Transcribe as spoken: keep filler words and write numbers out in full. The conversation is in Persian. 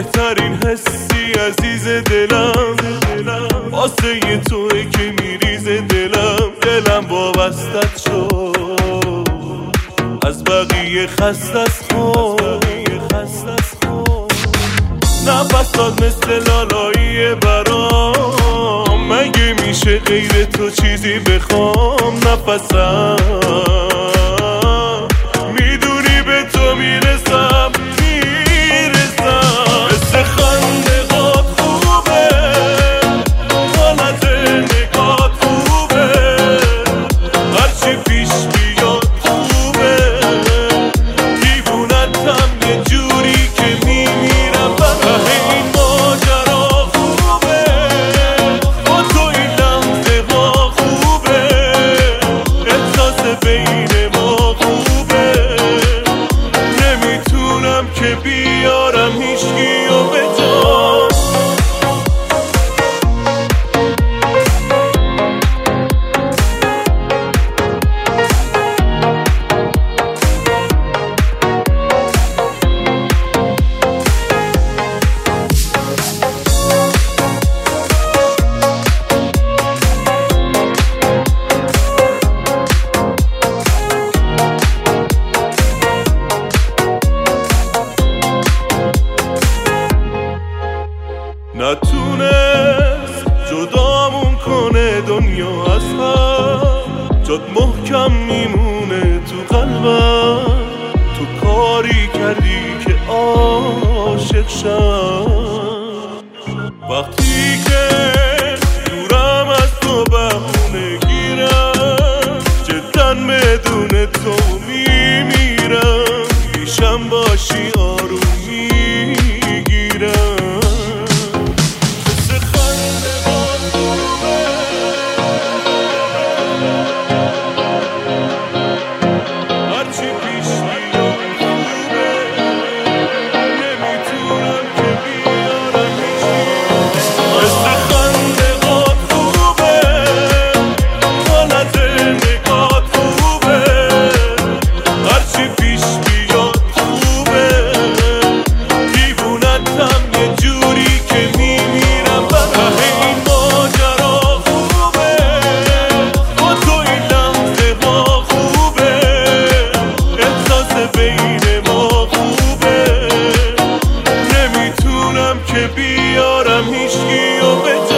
بهترین حسی عزیز دلم واسه توی که میریزه دلم دلم وابستت شد از بقیه خست از خود نفسات مثل لالایی برام مگه میشه غیر تو چیزی بخوام نفسم میدونی به تو میرسم میرسم مثل خنده هات خوبه حالت نگات خوبه هرچی پیش بیاد خوبه دیوونتم یه جوری که میمیرم ته این ماجرا خوبه با تو این لحظه ها خوبه احساس بین ما خوبه نمیتونم که بیارم هیچکیو به جان نتونست جدامون کنه دنیا از هم جات محکم میمونه تو قلبم تو کاری کردی که عاشق شم وقتی که دورم از تو بهونه گیرم جدا بدون تو میمیرم پیشم باشی آروم میگیرم که بیارم هیچکیو به